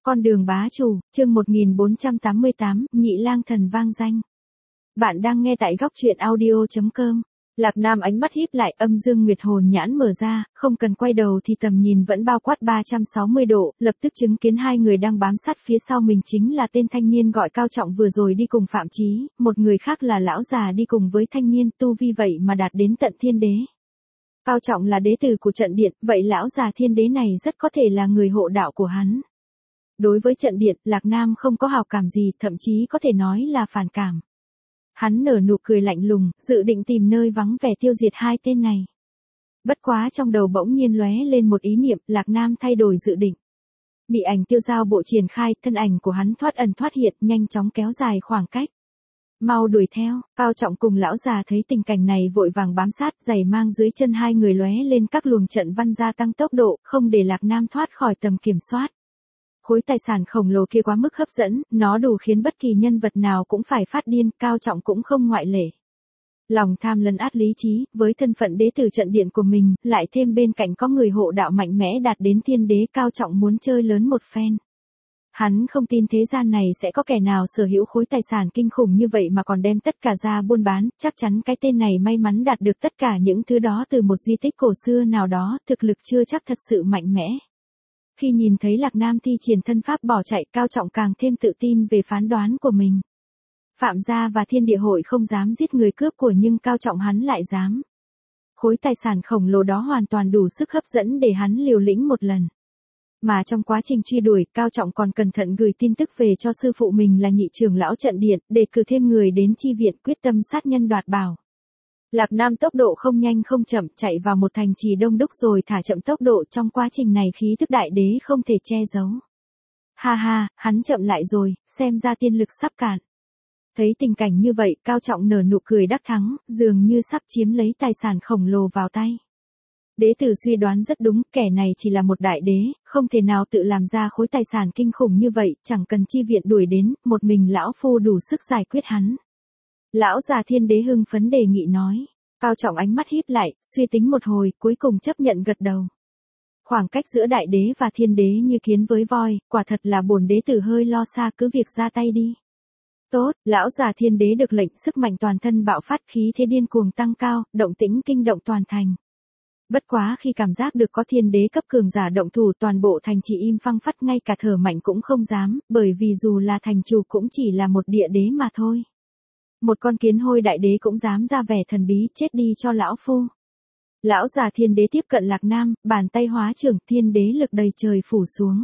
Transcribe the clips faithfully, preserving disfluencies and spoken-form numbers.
Con đường bá chủ, chương một nghìn bốn trăm tám mươi tám, Nhị Lang Thần vang danh. Bạn đang nghe tại góc truyện audio chấm com. Lạc Nam ánh mắt híp lại, âm dương nguyệt hồn nhãn mở ra, không cần quay đầu thì tầm nhìn vẫn bao quát ba trăm sáu mươi độ, lập tức chứng kiến hai người đang bám sát phía sau mình chính là tên thanh niên gọi Cao Trọng vừa rồi đi cùng Phạm Chí, một người khác là lão già đi cùng với thanh niên, tu vi vậy mà đạt đến tận thiên đế. Cao Trọng là đế tử của trận điện, vậy lão già thiên đế này rất có thể là người hộ đạo của hắn. Đối với trận điện, Lạc Nam không có hào cảm gì, thậm chí có thể nói là phản cảm. Hắn nở nụ cười lạnh lùng, dự định tìm nơi vắng vẻ tiêu diệt hai tên này. Bất quá trong đầu bỗng nhiên lóe lên một ý niệm, Lạc Nam thay đổi dự định. Bị ảnh tiêu giao bộ triển khai, thân ảnh của hắn thoát ẩn thoát hiện, nhanh chóng kéo dài khoảng cách. Mau đuổi theo, Cao Trọng cùng lão già thấy tình cảnh này vội vàng bám sát, giày mang dưới chân hai người lóe lên các luồng trận văn gia tăng tốc độ, không để Lạc Nam thoát khỏi tầm kiểm soát. Khối tài sản khổng lồ kia quá mức hấp dẫn, nó đủ khiến bất kỳ nhân vật nào cũng phải phát điên, Cao Trọng cũng không ngoại lệ. Lòng tham lấn át lý trí, với thân phận đế tử trận điện của mình, lại thêm bên cạnh có người hộ đạo mạnh mẽ đạt đến thiên đế, Cao Trọng muốn chơi lớn một phen. Hắn không tin thế gian này sẽ có kẻ nào sở hữu khối tài sản kinh khủng như vậy mà còn đem tất cả ra buôn bán, chắc chắn cái tên này may mắn đạt được tất cả những thứ đó từ một di tích cổ xưa nào đó, thực lực chưa chắc thật sự mạnh mẽ. Khi nhìn thấy Lạc Nam thi triển thân pháp bỏ chạy, Cao Trọng càng thêm tự tin về phán đoán của mình. Phạm gia và Thiên Địa Hội không dám giết người cướp của nhưng Cao Trọng hắn lại dám. Khối tài sản khổng lồ đó hoàn toàn đủ sức hấp dẫn để hắn liều lĩnh một lần. Mà trong quá trình truy đuổi, Cao Trọng còn cẩn thận gửi tin tức về cho sư phụ mình là nhị trưởng lão trận điện, để cử thêm người đến chi viện, quyết tâm sát nhân đoạt bảo. Lạc Nam tốc độ không nhanh không chậm, chạy vào một thành trì đông đúc rồi thả chậm tốc độ, trong quá trình này khí thức đại đế không thể che giấu. Ha ha, hắn chậm lại rồi, xem ra tiên lực sắp cạn. Thấy tình cảnh như vậy, Cao Trọng nở nụ cười đắc thắng, dường như sắp chiếm lấy tài sản khổng lồ vào tay. Đế tử suy đoán rất đúng, kẻ này chỉ là một đại đế, không thể nào tự làm ra khối tài sản kinh khủng như vậy, chẳng cần chi viện đuổi đến, một mình lão phu đủ sức giải quyết hắn. Lão già thiên đế hưng phấn đề nghị nói. Cao Trọng ánh mắt híp lại, suy tính một hồi, cuối cùng chấp nhận gật đầu. Khoảng cách giữa đại đế và thiên đế như kiến với voi, quả thật là bổn đế tử hơi lo xa, cứ việc ra tay đi. Tốt, lão già thiên đế được lệnh, sức mạnh toàn thân bạo phát, khí thế điên cuồng tăng cao, động tĩnh kinh động toàn thành. Bất quá khi cảm giác được có thiên đế cấp cường giả động thủ, toàn bộ thành chỉ im phăng phắc, ngay cả thở mạnh cũng không dám, bởi vì dù là thành chủ cũng chỉ là một địa đế mà thôi. Một con kiến hôi đại đế cũng dám ra vẻ thần bí, chết đi cho lão phu. Lão già thiên đế tiếp cận Lạc Nam, bàn tay hóa trưởng, thiên đế lực đầy trời phủ xuống.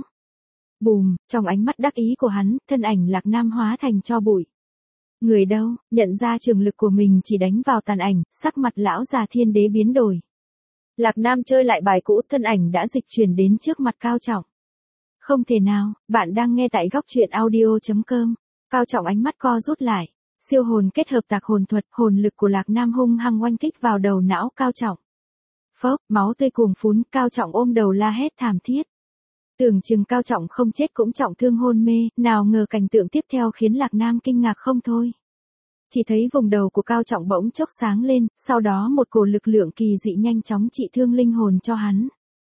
Bùm, trong ánh mắt đắc ý của hắn, thân ảnh Lạc Nam hóa thành tro bụi. Người đâu, nhận ra trường lực của mình chỉ đánh vào tàn ảnh, sắc mặt lão già thiên đế biến đổi. Lạc Nam chơi lại bài cũ, thân ảnh đã dịch chuyển đến trước mặt Cao Trọng. Không thể nào, bạn đang nghe tại góc truyện audio chấm com. Cao Trọng ánh mắt co rút lại. Siêu hồn kết hợp tạc hồn thuật, hồn lực của Lạc Nam hung hăng oanh kích vào đầu não Cao Trọng. Phốc, máu tươi cuồng phún, Cao Trọng ôm đầu la hét thảm thiết. Tưởng chừng Cao Trọng không chết cũng trọng thương hôn mê, nào ngờ cảnh tượng tiếp theo khiến Lạc Nam kinh ngạc không thôi. Chỉ thấy vùng đầu của Cao Trọng bỗng chốc sáng lên, sau đó một cổ lực lượng kỳ dị nhanh chóng trị thương linh hồn cho hắn.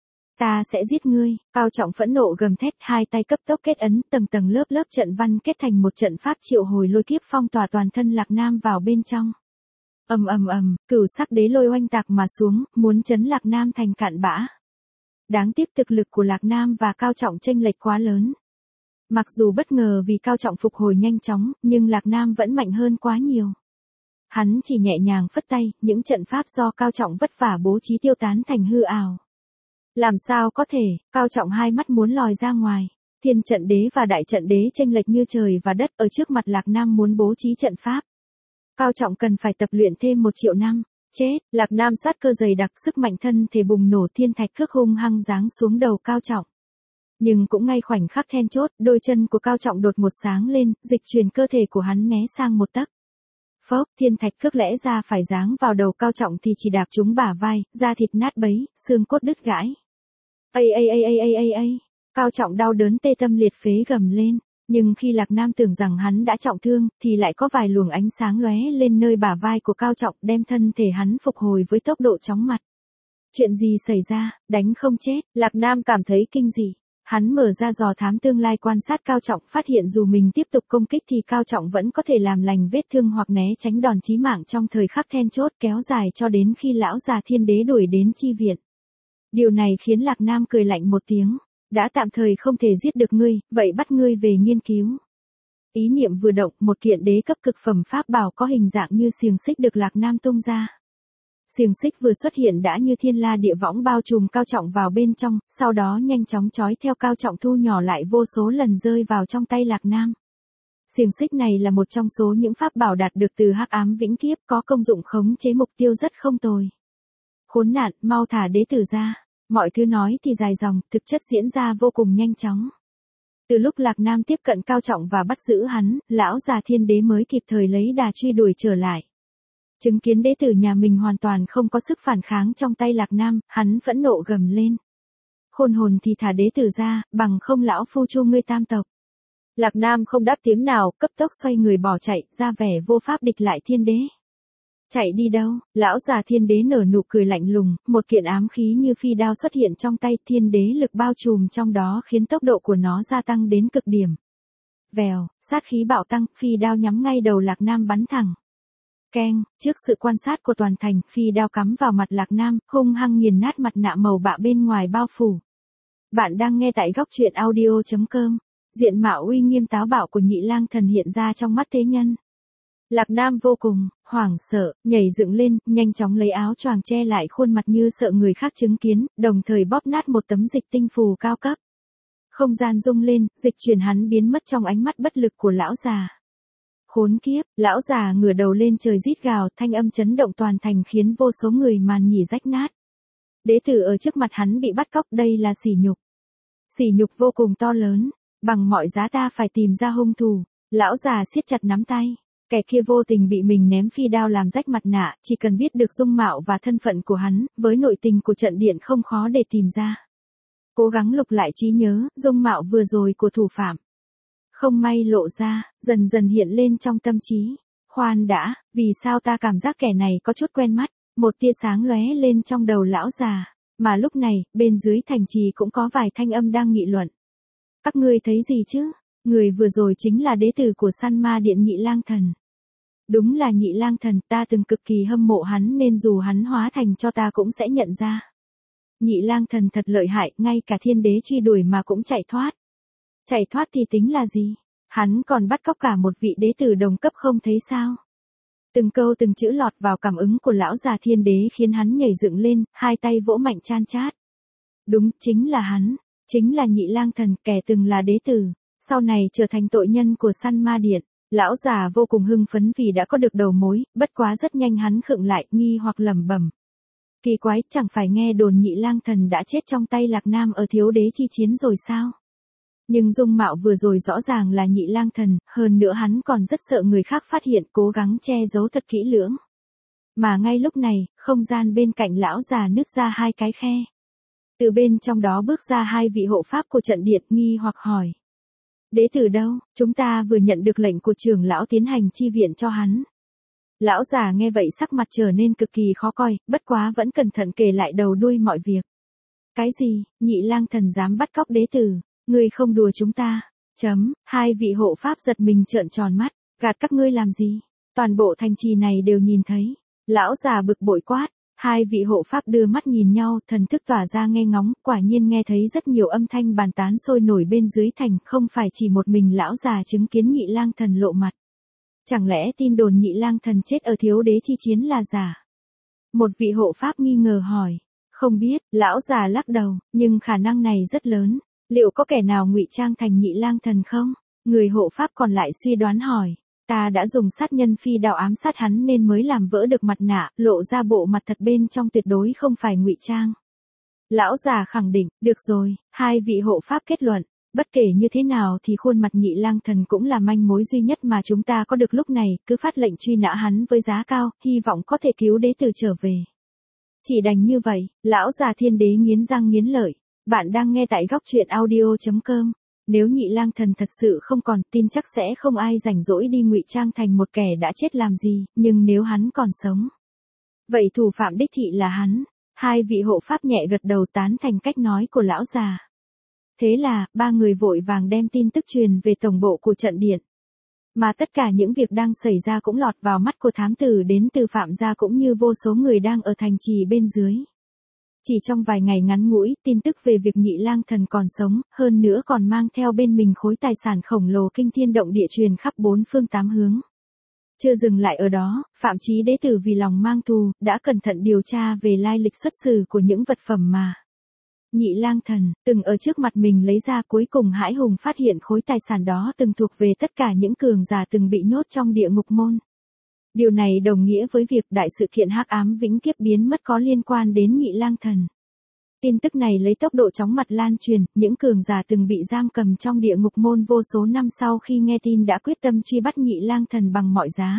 Ta sẽ giết ngươi, Cao Trọng phẫn nộ gầm thét, hai tay cấp tốc kết ấn, tầng tầng lớp lớp trận văn kết thành một trận pháp triệu hồi lôi kiếp phong tỏa toàn thân Lạc Nam vào bên trong. Ầm ầm ầm, cửu sắc đế lôi oanh tạc mà xuống, muốn chấn Lạc Nam thành cạn bã. Đáng tiếc thực lực của Lạc Nam và Cao Trọng chênh lệch quá lớn. Mặc dù bất ngờ vì Cao Trọng phục hồi nhanh chóng, nhưng Lạc Nam vẫn mạnh hơn quá nhiều. Hắn chỉ nhẹ nhàng phất tay, những trận pháp do Cao Trọng vất vả bố trí tiêu tán thành hư ảo. Làm sao có thể, Cao Trọng hai mắt muốn lòi ra ngoài. Thiên trận đế và đại trận đế chênh lệch như trời và đất, ở trước mặt Lạc Nam muốn bố trí trận pháp. Cao Trọng cần phải tập luyện thêm một triệu năm. Chết, Lạc Nam sát cơ dày đặc, sức mạnh thân thể bùng nổ, thiên thạch cước hung hăng giáng xuống đầu Cao Trọng. Nhưng cũng ngay khoảnh khắc then chốt, đôi chân của Cao Trọng đột một sáng lên, dịch chuyển cơ thể của hắn né sang một tấc. Phốc, thiên thạch cước lẽ ra phải giáng vào đầu Cao Trọng thì chỉ đạp trúng bả vai, da thịt nát bấy, xương cốt đứt gãy. Ây ây ây ây ây ây ây, Cao Trọng đau đớn tê tâm liệt phế gầm lên, nhưng khi Lạc Nam tưởng rằng hắn đã trọng thương, thì lại có vài luồng ánh sáng lóe lên nơi bả vai của Cao Trọng, đem thân thể hắn phục hồi với tốc độ chóng mặt. Chuyện gì xảy ra, đánh không chết, Lạc Nam cảm thấy kinh dị. Hắn mở ra dò thám tương lai quan sát Cao Trọng, phát hiện dù mình tiếp tục công kích thì Cao Trọng vẫn có thể làm lành vết thương hoặc né tránh đòn chí mạng trong thời khắc then chốt, kéo dài cho đến khi lão già thiên đế đuổi đến chi viện. Điều này khiến Lạc Nam cười lạnh một tiếng, đã tạm thời không thể giết được ngươi, vậy bắt ngươi về nghiên cứu. Ý niệm vừa động, một kiện đế cấp cực phẩm pháp bảo có hình dạng như xiềng xích được Lạc Nam tung ra. Xiềng xích vừa xuất hiện đã như thiên la địa võng bao trùm Cao Trọng vào bên trong, sau đó nhanh chóng trói theo Cao Trọng thu nhỏ lại vô số lần rơi vào trong tay Lạc Nam. Xiềng xích này là một trong số những pháp bảo đạt được từ hắc ám vĩnh kiếp, có công dụng khống chế mục tiêu rất không tồi. Khốn nạn, mau thả đế tử ra. Mọi thứ nói thì dài dòng, thực chất diễn ra vô cùng nhanh chóng. Từ lúc Lạc Nam tiếp cận Cao Trọng và bắt giữ hắn, lão già thiên đế mới kịp thời lấy đà truy đuổi trở lại. Chứng kiến đế tử nhà mình hoàn toàn không có sức phản kháng trong tay Lạc Nam, hắn phẫn nộ gầm lên. Khôn hồn thì thả đế tử ra, bằng không lão phu chu ngươi tam tộc. Lạc Nam không đáp tiếng nào, cấp tốc xoay người bỏ chạy, ra vẻ vô pháp địch lại thiên đế. Chạy đi đâu? Lão già thiên đế nở nụ cười lạnh lùng, một kiện ám khí như phi đao xuất hiện trong tay, thiên đế lực bao trùm trong đó khiến tốc độ của nó gia tăng đến cực điểm. Vèo, sát khí bạo tăng, phi đao nhắm ngay đầu Lạc Nam bắn thẳng. Keng, trước sự quan sát của toàn thành, phi đao cắm vào mặt Lạc Nam, hung hăng nghiền nát mặt nạ màu bạ bên ngoài bao phủ. Bạn đang nghe tại góc truyện audio chấm com. Diện mạo uy nghiêm táo bạo của Nhị Lang Thần hiện ra trong mắt thế nhân. Lạc Nam vô cùng hoảng sợ, nhảy dựng lên, nhanh chóng lấy áo choàng che lại khuôn mặt như sợ người khác chứng kiến, đồng thời bóp nát một tấm dịch tinh phù cao cấp. Không gian rung lên, dịch chuyển hắn biến mất trong ánh mắt bất lực của lão già. Khốn kiếp, lão già ngửa đầu lên trời rít gào, thanh âm chấn động toàn thành khiến vô số người màn nhỉ rách nát. Đế tử ở trước mặt hắn bị bắt cóc, đây là sỉ nhục. Sỉ nhục vô cùng to lớn, bằng mọi giá ta phải tìm ra hung thủ. Lão già siết chặt nắm tay. Kẻ kia vô tình bị mình ném phi đao làm rách mặt nạ, chỉ cần biết được dung mạo và thân phận của hắn, với nội tình của trận điện không khó để tìm ra. Cố gắng lục lại trí nhớ, dung mạo vừa rồi của thủ phạm. Không may lộ ra, dần dần hiện lên trong tâm trí. Khoan đã, vì sao ta cảm giác kẻ này có chút quen mắt, một tia sáng lóe lên trong đầu lão già. Mà lúc này, bên dưới thành trì cũng có vài thanh âm đang nghị luận. Các ngươi thấy gì chứ? Người vừa rồi chính là đế tử của Săn Ma Điện Nhị Lang Thần. Đúng là Nhị Lang Thần, ta từng cực kỳ hâm mộ hắn nên dù hắn hóa thành cho ta cũng sẽ nhận ra. Nhị Lang Thần thật lợi hại, ngay cả thiên đế truy đuổi mà cũng chạy thoát. Chạy thoát thì tính là gì? Hắn còn bắt cóc cả một vị đế tử đồng cấp không thấy sao? Từng câu từng chữ lọt vào cảm ứng của lão già thiên đế khiến hắn nhảy dựng lên, hai tay vỗ mạnh chan chát. Đúng, chính là hắn, chính là Nhị Lang Thần, kẻ từng là đế tử, sau này trở thành tội nhân của Săn Ma Điện. Lão già vô cùng hưng phấn vì đã có được đầu mối, bất quá rất nhanh hắn khựng lại, nghi hoặc lẩm bẩm. Kỳ quái, chẳng phải nghe đồn Nhị Lang Thần đã chết trong tay Lạc Nam ở thiếu đế chi chiến rồi sao? Nhưng dung mạo vừa rồi rõ ràng là Nhị Lang Thần, hơn nữa hắn còn rất sợ người khác phát hiện, cố gắng che giấu thật kỹ lưỡng. Mà ngay lúc này, không gian bên cạnh lão già nứt ra hai cái khe. Từ bên trong đó bước ra hai vị hộ pháp của trận điện, nghi hoặc hỏi. Đế tử đâu? Chúng ta vừa nhận được lệnh của trưởng lão tiến hành chi viện cho hắn. Lão già nghe vậy sắc mặt trở nên cực kỳ khó coi, bất quá vẫn cẩn thận kể lại đầu đuôi mọi việc. Cái gì? Nhị Lang Thần dám bắt cóc đế tử? Ngươi không đùa chúng ta. Chấm, hai vị hộ pháp giật mình trợn tròn mắt, gạt các ngươi làm gì? Toàn bộ thành trì này đều nhìn thấy. Lão già bực bội quát, hai vị hộ pháp đưa mắt nhìn nhau, thần thức tỏa ra nghe ngóng, quả nhiên nghe thấy rất nhiều âm thanh bàn tán sôi nổi bên dưới thành, không phải chỉ một mình lão già chứng kiến Nhị Lang Thần lộ mặt. Chẳng lẽ tin đồn Nhị Lang Thần chết ở thiếu đế chi chiến là giả? Một vị hộ pháp nghi ngờ hỏi. Không biết, lão già lắc đầu, nhưng khả năng này rất lớn. Liệu có kẻ nào ngụy trang thành Nhị Lang Thần không? Người hộ pháp còn lại suy đoán hỏi. Ta đã dùng sát nhân phi đao ám sát hắn nên mới làm vỡ được mặt nạ, lộ ra bộ mặt thật bên trong tuyệt đối không phải ngụy trang. Lão già khẳng định, được rồi, hai vị hộ pháp kết luận, bất kể như thế nào thì khuôn mặt Nhị Lang Thần cũng là manh mối duy nhất mà chúng ta có được lúc này, cứ phát lệnh truy nã hắn với giá cao, hy vọng có thể cứu đế tử trở về. Chỉ đành như vậy, lão già thiên đế nghiến răng nghiến lợi. Bạn đang nghe tại góc truyện audio chấm com. Nếu Nhị Lang Thần thật sự không còn, tin chắc sẽ không ai rảnh rỗi đi ngụy trang thành một kẻ đã chết làm gì, nhưng nếu hắn còn sống, vậy thủ phạm đích thị là hắn. Hai vị hộ pháp nhẹ gật đầu tán thành cách nói của lão già. Thế là, ba người vội vàng đem tin tức truyền về tổng bộ của trận điện. Mà tất cả những việc đang xảy ra cũng lọt vào mắt của thám tử đến từ Phạm gia cũng như vô số người đang ở thành trì bên dưới. Chỉ trong vài ngày ngắn ngủi, tin tức về việc Nhị Lang Thần còn sống, hơn nữa còn mang theo bên mình khối tài sản khổng lồ kinh thiên động địa truyền khắp bốn phương tám hướng. Chưa dừng lại ở đó, Phạm Chí Đế Tử vì lòng mang thù, đã cẩn thận điều tra về lai lịch xuất xứ của những vật phẩm mà Nhị Lang Thần từng ở trước mặt mình lấy ra, cuối cùng hãi hùng phát hiện khối tài sản đó từng thuộc về tất cả những cường giả từng bị nhốt trong địa ngục môn. Điều này đồng nghĩa với việc đại sự kiện hắc ám vĩnh kiếp biến mất có liên quan đến Nhị Lang Thần. Tin tức này lấy tốc độ chóng mặt lan truyền, những cường giả từng bị giam cầm trong địa ngục môn vô số năm sau khi nghe tin đã quyết tâm truy bắt Nhị Lang Thần bằng mọi giá.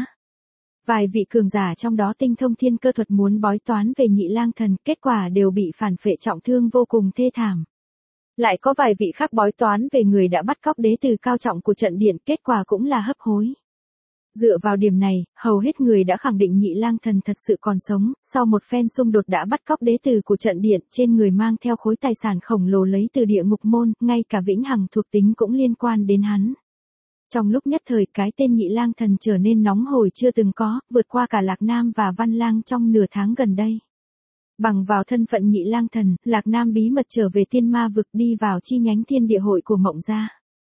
Vài vị cường giả trong đó tinh thông thiên cơ thuật muốn bói toán về Nhị Lang Thần, kết quả đều bị phản phệ trọng thương vô cùng thê thảm. Lại có vài vị khác bói toán về người đã bắt cóc đế tử cao trọng của trận điện, kết quả cũng là hấp hối. Dựa vào điểm này, hầu hết người đã khẳng định Nhị Lang Thần thật sự còn sống, sau một phen xung đột đã bắt cóc đế tử của trận điện, trên người mang theo khối tài sản khổng lồ lấy từ địa ngục môn, ngay cả vĩnh hằng thuộc tính cũng liên quan đến hắn. Trong lúc nhất thời, cái tên Nhị Lang Thần trở nên nóng hổi chưa từng có, vượt qua cả Lạc Nam và Văn Lang trong nửa tháng gần đây. Bằng vào thân phận Nhị Lang Thần, Lạc Nam bí mật trở về Tiên Ma vực đi vào chi nhánh Thiên Địa Hội của Mộng Gia.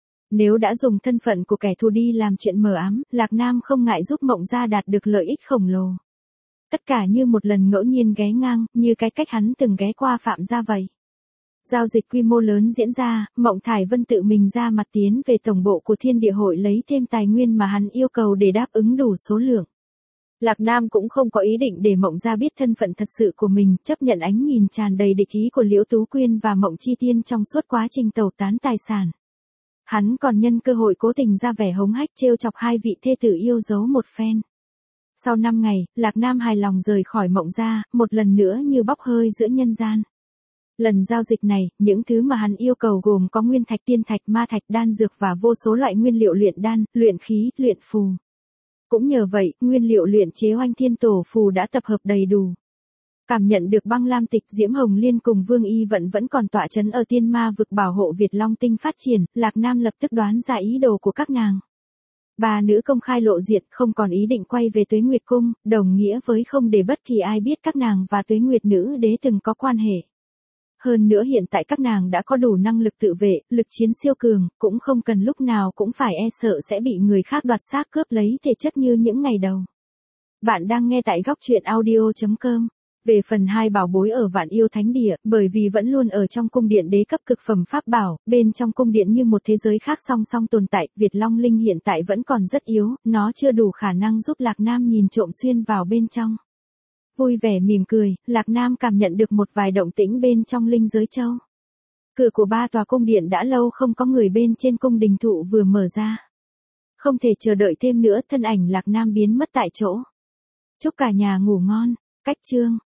Nếu đã dùng thân phận của kẻ thù đi làm chuyện mờ ám, Lạc Nam không ngại giúp Mộng Gia đạt được lợi ích khổng lồ. Tất cả như một lần ngẫu nhiên ghé ngang, như cái cách hắn từng ghé qua Phạm gia vậy. Giao dịch quy mô lớn diễn ra, Mộng Thải Vân tự mình ra mặt tiến về tổng bộ của Thiên Địa Hội lấy thêm tài nguyên mà hắn yêu cầu để đáp ứng đủ số lượng. Lạc Nam cũng không có ý định để Mộng Gia biết thân phận thật sự của mình, chấp nhận ánh nhìn tràn đầy địch ý của Liễu Tú Quyên và Mộng Chi Tiên trong suốt quá trình tẩu tán tài sản. Hắn còn nhân cơ hội cố tình ra vẻ hống hách trêu chọc hai vị thê tử yêu dấu một phen. Sau năm ngày, Lạc Nam hài lòng rời khỏi Mộng Gia, một lần nữa như bốc hơi giữa nhân gian. Lần giao dịch này, những thứ mà hắn yêu cầu gồm có nguyên thạch, tiên thạch, ma thạch, đan dược và vô số loại nguyên liệu luyện đan, luyện khí, luyện phù. Cũng nhờ vậy, nguyên liệu luyện chế Oanh Thiên Tổ phù đã tập hợp đầy đủ. Cảm nhận được Băng Lam Tịch, Diễm Hồng Liên cùng Vương Y Vận vẫn còn tọa chấn ở Tiên Ma vực bảo hộ Việt Long Tinh phát triển, Lạc Nam lập tức đoán ra ý đồ của các nàng. Bà nữ công khai lộ diện, không còn ý định quay về Tuế Nguyệt Cung, đồng nghĩa với không để bất kỳ ai biết các nàng và Tuế Nguyệt Nữ Đế từng có quan hệ. Hơn nữa hiện tại các nàng đã có đủ năng lực tự vệ, lực chiến siêu cường, cũng không cần lúc nào cũng phải e sợ sẽ bị người khác đoạt xác cướp lấy thể chất như những ngày đầu. Bạn đang nghe tại góc truyện audio chấm com. Về phần hai bảo bối ở Vạn Yêu Thánh Địa, bởi vì vẫn luôn ở trong cung điện đế cấp cực phẩm pháp bảo, bên trong cung điện như một thế giới khác song song tồn tại, Việt Long Linh hiện tại vẫn còn rất yếu, nó chưa đủ khả năng giúp Lạc Nam nhìn trộm xuyên vào bên trong. Vui vẻ mỉm cười, Lạc Nam cảm nhận được một vài động tĩnh bên trong linh giới châu. Cửa của ba tòa cung điện đã lâu không có người bên trên cung đình thụ vừa mở ra. Không thể chờ đợi thêm nữa, thân ảnh Lạc Nam biến mất tại chỗ. Chúc cả nhà ngủ ngon. Cách chương